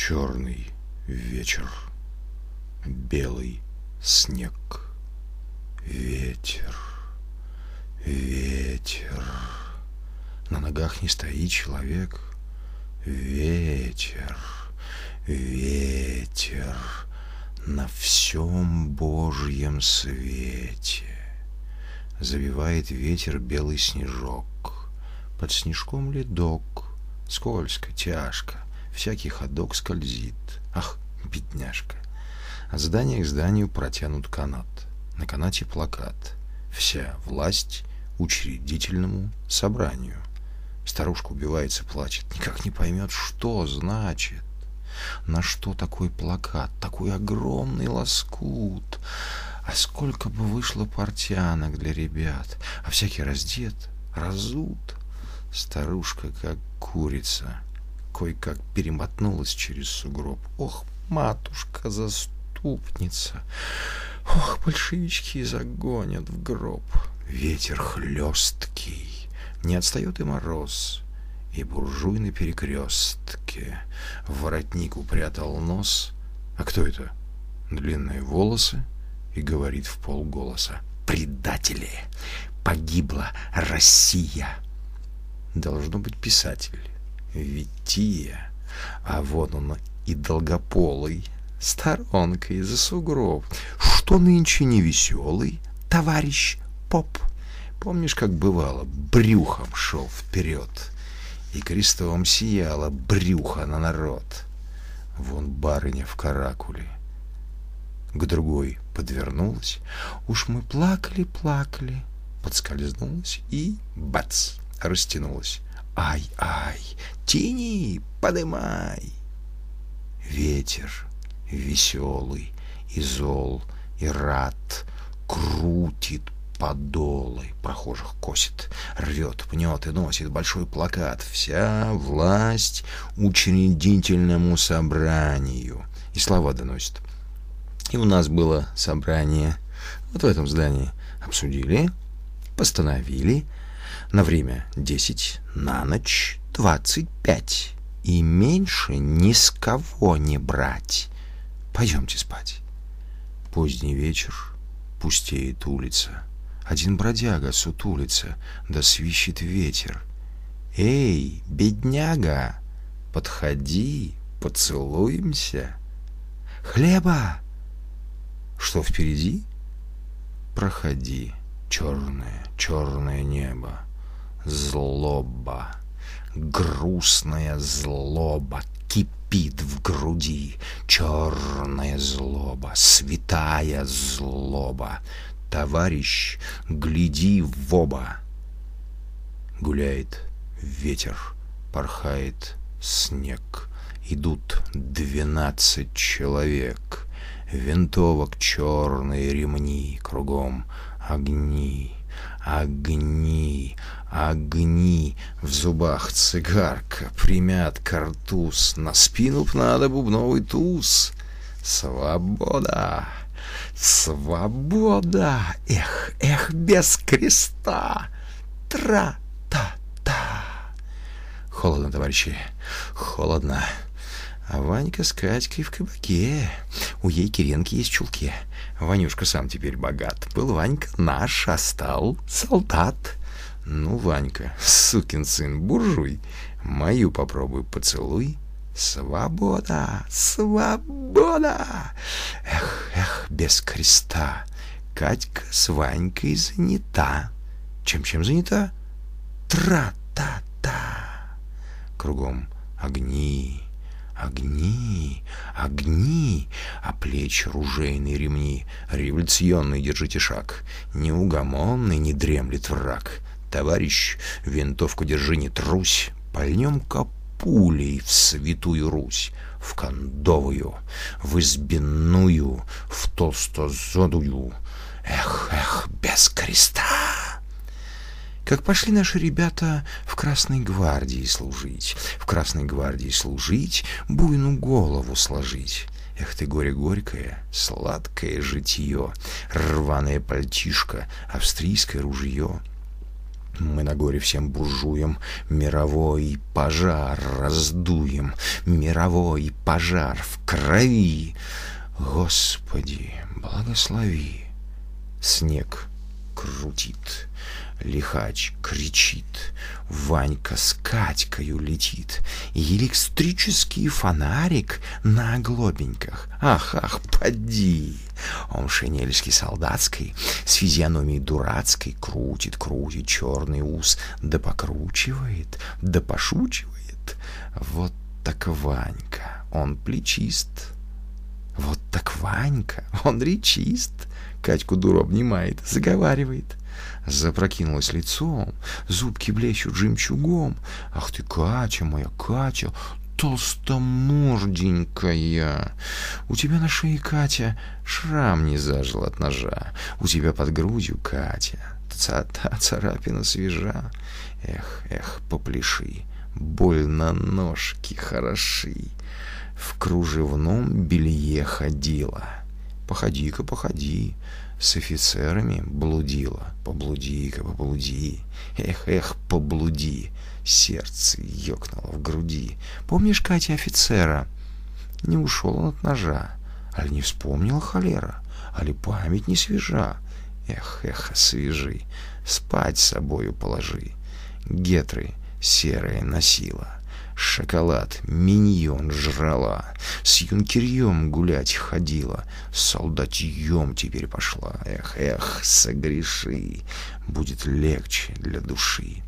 Черный вечер, белый снег, ветер, ветер. На ногах не стоит человек. Ветер, ветер на всем Божьем свете. Завивает ветер белый снежок, под снежком ледок, скользко, тяжко, всякий ходок скользит. Ах, бедняжка! От здания к зданию протянут канат, на канате плакат: вся власть учредительному собранию. Старушка убивается, плачет, никак не поймет, что значит. На что такой плакат, такой огромный лоскут? А сколько бы вышло портянок для ребят, а всякий раздет, разут. Старушка, как курица, кое-как перемотнулась через сугроб. Ох, матушка-заступница! Ох, большевички загонят в гроб. Ветер хлесткий, не отстает и мороз, и буржуй на перекрестке в воротник упрятал нос. А кто это? Длинные волосы, и говорит в полголоса: предатели! Погибла Россия! Должно быть писатель Вития. А вот он и долгополый, сторонкой за сугроб. Что нынче не веселый, товарищ поп? Помнишь, как бывало, брюхом шел вперед, и крестом сияло брюхо на народ? Вон барыня в каракуле к другой подвернулась. Уж мы плакали, подскользнулась и бац, растянулась. Ай-ай, тяни, подымай. Ветер веселый и зол и рад крутит подолы, прохожих косит, рвет, пнет и носит большой плакат: вся власть учредительному собранию. И слова доносит. И у нас было собрание вот в этом здании. Обсудили, постановили на время 10, на ночь 25, и меньше ни с кого не брать. Пойдемте спать. Поздний вечер, пустеет улица. Один бродяга сутулится, да свищет ветер. Эй, бедняга, подходи, поцелуемся. Хлеба! Что впереди? Проходи, черное, черное небо. Злоба, грустная злоба кипит в груди. Черная злоба, святая злоба. Товарищ, гляди в оба. Гуляет ветер, порхает снег. Идут 12 человек. Винтовок черные ремни, кругом огни, огни, огни. В зубах цигарка, примят картуз, на спину б надо бубновый туз. Свобода! Свобода! Эх, эх, без креста! Тра-та-та! Холодно, товарищи, холодно. А Ванька с Катькой в кабаке. У ей Киренки есть в чулке. Ванюшка сам теперь богат. Был Ванька наш, а стал солдат. Ну, Ванька, сукин сын, буржуй, мою попробуй поцелуй. Свобода! Свобода! Эх, эх, без креста. Катька с Ванькой занята. Чем занята? Тра-та-та! Кругом огни, огни, огни, а плеч ружейные ремни. Революционный держите шаг. Неугомонный не дремлет враг. Товарищ, винтовку держи, не трусь. Пальнем-ка пулей в святую Русь, в кондовую, в избинную, в толстозадую. Эх, эх, без креста! Как пошли наши ребята в Красной гвардии служить, в Красной гвардии служить, буйну голову сложить. Эх ты, горе горькое, сладкое житье, рваное пальтишко, австрийское ружье. Мы на горе всем буржуям мировой пожар раздуем, мировой пожар в крови. Господи, благослови. Снег крутит, лихач кричит, Ванька с Катькою летит, и электрический фонарик на оглобеньках. Ах, ах, поди! Он шинельский солдатской, с физиономией дурацкой, крутит, крутит черный ус, да покручивает, да пошучивает. Вот так Ванька, он плечист. Вот так Ванька, он речист. Катьку дуру обнимает, заговаривает. Запрокинулась лицом, зубки блещут жемчугом. Ах ты, Катя моя, Катя, толстоморденькая. У тебя на шее, Катя, шрам не зажил от ножа. У тебя под грудью, Катя, та царапина свежа. Эх, эх, попляши, больно ножки хороши. В кружевном белье ходила. Походи-ка, походи, с офицерами блудила. Поблуди-ка, поблуди. Эх, эх, поблуди. Сердце ёкнуло в груди. Помнишь, Катя, офицера? Не ушел он от ножа. Али не вспомнила холера? Али память не свежа? Эх, эх, освежи. Спать с собою положи. Гетры серые носила. Шоколад, миньон жрала, с юнкерьем гулять ходила, с солдатьем теперь пошла. Эх, эх, согреши, будет легче для души.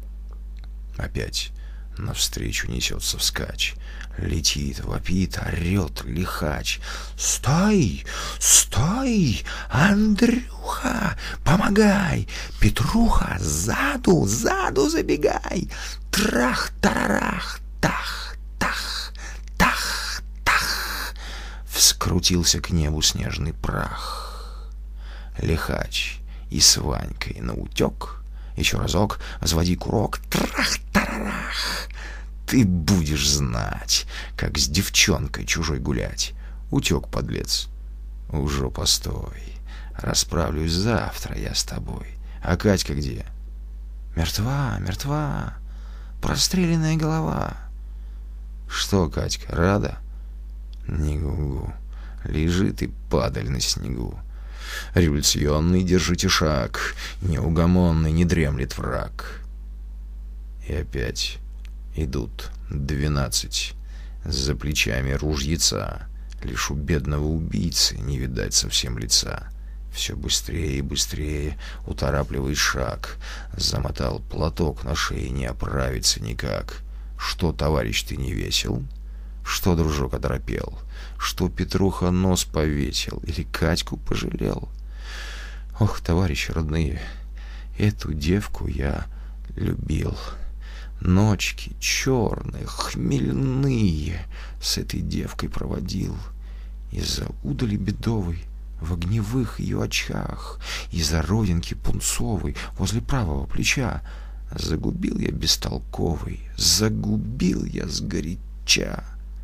Опять навстречу несется вскачь, летит, вопит, орет лихач. «Стой! Стой! Андрюха! Помогай! Петруха, сзаду, сзаду забегай! Трах-тарарах! Тах, тах, тах, тах!» Вскрутился к небу снежный прах. Лихач и с Ванькой наутек. Еще разок взводи курок. Трах-тарарах! Ты будешь знать, как с девчонкой чужой гулять. Утек, подлец. Уже постой. Расправлюсь завтра я с тобой. А Катька где? Мертва, мертва. Простреленная голова. Что, Катька, рада? Не гугу. Лежит и падаль на снегу. Революционный, держите шаг. Неугомонный, не дремлет враг. И опять идут 12. За плечами ружьица. Лишь у бедного убийцы не видать совсем лица. Все быстрее и быстрее уторапливает шаг. Замотал платок на шее, не оправится никак. Что, товарищ, ты не весел? Что, дружок, оторопел? Что, Петруха, нос повесил? Или Катьку пожалел? Ох, товарищи родные, эту девку я любил. Ночки черные, хмельные с этой девкой проводил. Из-за удали бедовой в огневых ее очах, из-за родинки пунцовой возле правого плеча. Загубил я бестолковый, загубил я сгоряча.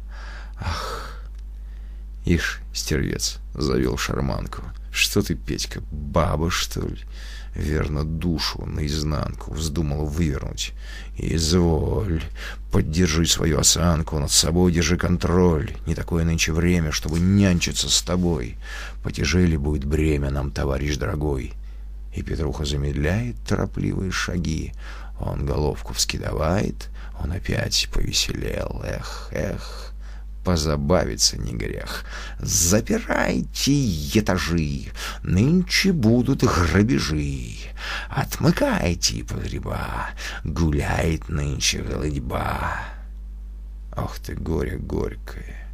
Ах, ишь, стервец, завел шарманку. Что ты, Петька, баба, что ли? Верно, душу наизнанку вздумала вывернуть. Изволь, поддержи свою осанку, над собой держи контроль. Не такое нынче время, чтобы нянчиться с тобой. Потяжелее будет бремя нам, товарищ дорогой. И Петруха замедляет торопливые шаги. Он головку вскидывает, он опять повеселел. Эх, эх, позабавиться не грех. Запирайте этажи, нынче будут грабежи. Отмыкайте погреба, гуляет нынче голодьба. Ох ты, горе горькое,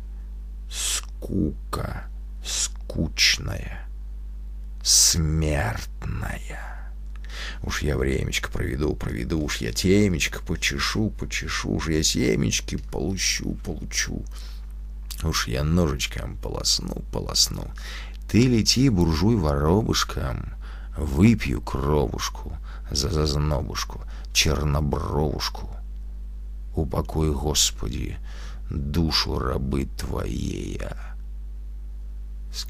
скука скучная, смертная. Уж я времечко проведу, уж я темечко почешу, уж я семечки получу. Уж я ножичком полосну. Ты лети, буржуй, воробушком, выпью кровушку за зазнобушку, чернобровушку. Упокой, Господи, душу рабы Твоей.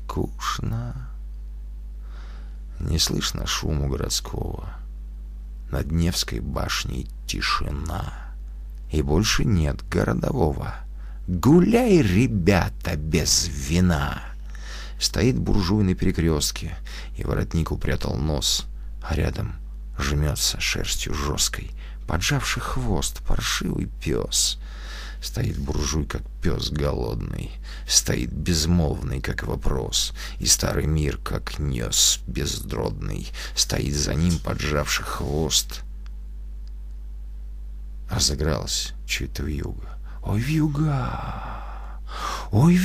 Скучно. Не слышно шуму городского. Над Невской башней тишина, и больше нет городового. Гуляй, ребята, без вина. Стоит буржуй на перекрестке, и воротник упрятал нос, а рядом жмется шерстью жесткой, поджавший хвост паршивый пес. Стоит буржуй, как пес голодный, стоит безмолвный, как вопрос, и старый мир, как нес бездродный, стоит за ним, поджавший хвост. Разыгралась чья-то вьюга. Ой, вьюга! Ой,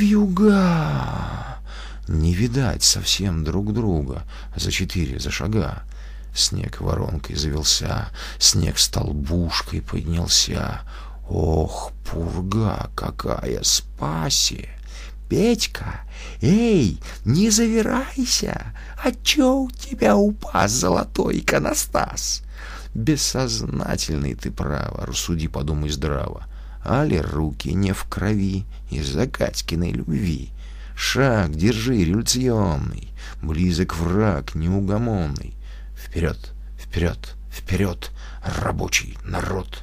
вьюга! Не видать совсем друг друга за 4 шага. Снег воронкой завелся, снег столбушкой поднялся. Ох, пурга какая, спаси! Петька, эй, не завирайся! А чё у тебя упас золотой иконостас? Бессознательный ты, право, рассуди, подумай здраво. Али руки не в крови из-за Катькиной любви? Шаг держи революционный, близок враг неугомонный. Вперед, вперед, вперед, рабочий народ!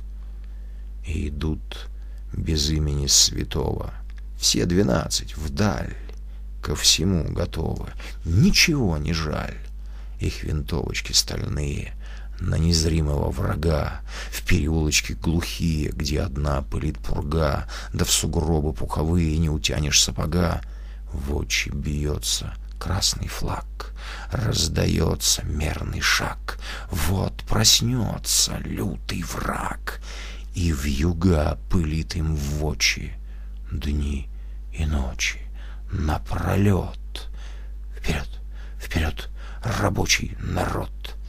И идут без имени святого, все 12 вдаль, ко всему готовы, ничего не жаль. Их винтовочки стальные на незримого врага, в переулочки глухие, где одна пылит пурга, да в сугробы пуховые не утянешь сапога. В очи бьется красный флаг, раздается мерный шаг. Вот проснется лютый враг, и вьюга пылит им в очи дни и ночи напролет. Вперед, вперед, рабочий народ!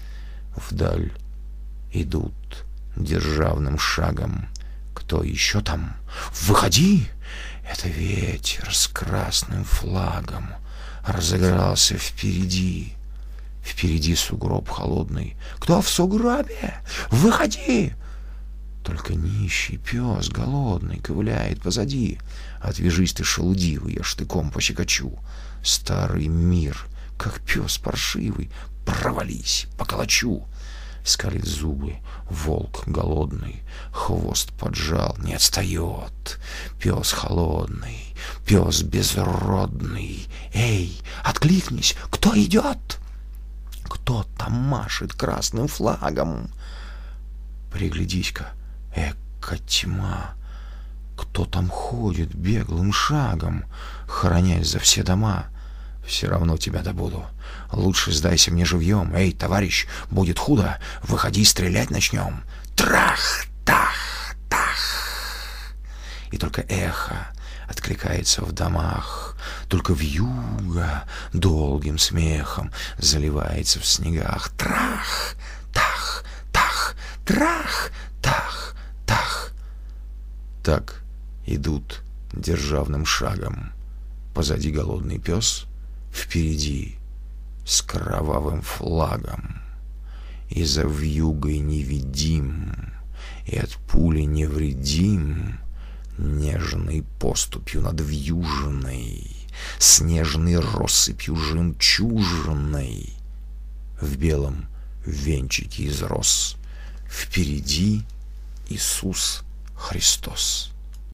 Вдаль идут державным шагом. Кто еще там? Выходи! Это ветер с красным флагом разыгрался впереди. Впереди сугроб холодный. Кто в сугробе? Выходи! Только нищий пес голодный ковыляет позади. Отвяжись ты, шелудивый, я штыком посекачу. Старый мир, как пес паршивый, провались, поколочу. Скалит зубы волк голодный, хвост поджал, не отстает. Пес холодный, пес безродный. Эй, откликнись, кто идет? Кто там машет красным флагом? Приглядись-ка, эка тьма! Кто там ходит беглым шагом, хоронясь за все дома? Все равно тебя добуду. Лучше сдайся мне живьем. Эй, товарищ, будет худо, выходи, стрелять начнем. Трах, тах, тах. И только эхо откликается в домах, только вьюга долгим смехом заливается в снегах. Трах, тах, тах, трах, тах, тах. Так идут державным шагом. Позади голодный пес, впереди с кровавым флагом. И за вьюгой невидим, и от пули невредим, нежной поступью надвьюженной, снежной россыпью жемчужиной, в белом венчике из роз. Впереди Иисус Христос.